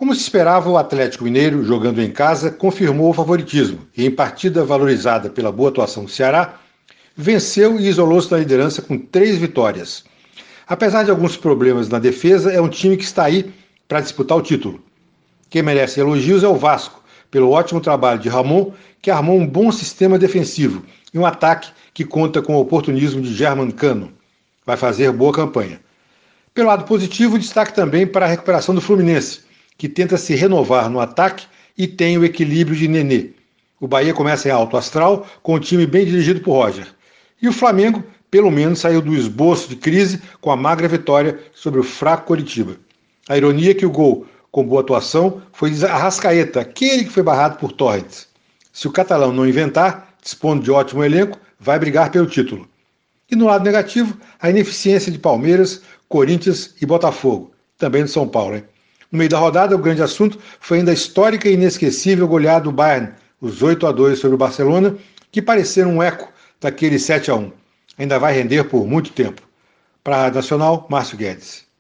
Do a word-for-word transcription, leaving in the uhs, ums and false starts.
Como se esperava, o Atlético Mineiro, jogando em casa, confirmou o favoritismo e, em partida valorizada pela boa atuação do Ceará, venceu e isolou-se na liderança com três vitórias. Apesar de alguns problemas na defesa, é um time que está aí para disputar o título. Quem merece elogios é o Vasco, pelo ótimo trabalho de Ramon, que armou um bom sistema defensivo e um ataque que conta com o oportunismo de German Cano. Vai fazer boa campanha. Pelo lado positivo, destaque também para a recuperação do Fluminense, que tenta se renovar no ataque e tem o equilíbrio de Nenê. O Bahia começa em alto astral, com o time bem dirigido por Roger. E o Flamengo, pelo menos, saiu do esboço de crise com a magra vitória sobre o fraco Coritiba. A ironia é que o gol, com boa atuação, foi de Arrascaeta, aquele que foi barrado por Torrents. Se o catalão não inventar, dispondo de ótimo elenco, vai brigar pelo título. E no lado negativo, a ineficiência de Palmeiras, Corinthians e Botafogo, também do São Paulo. Hein? No meio da rodada, o grande assunto foi ainda a histórica e inesquecível goleada do Bayern, os oito a dois sobre o Barcelona, que pareceram um eco daquele sete a um. Ainda vai render por muito tempo. Para a Rádio Nacional, Márcio Guedes.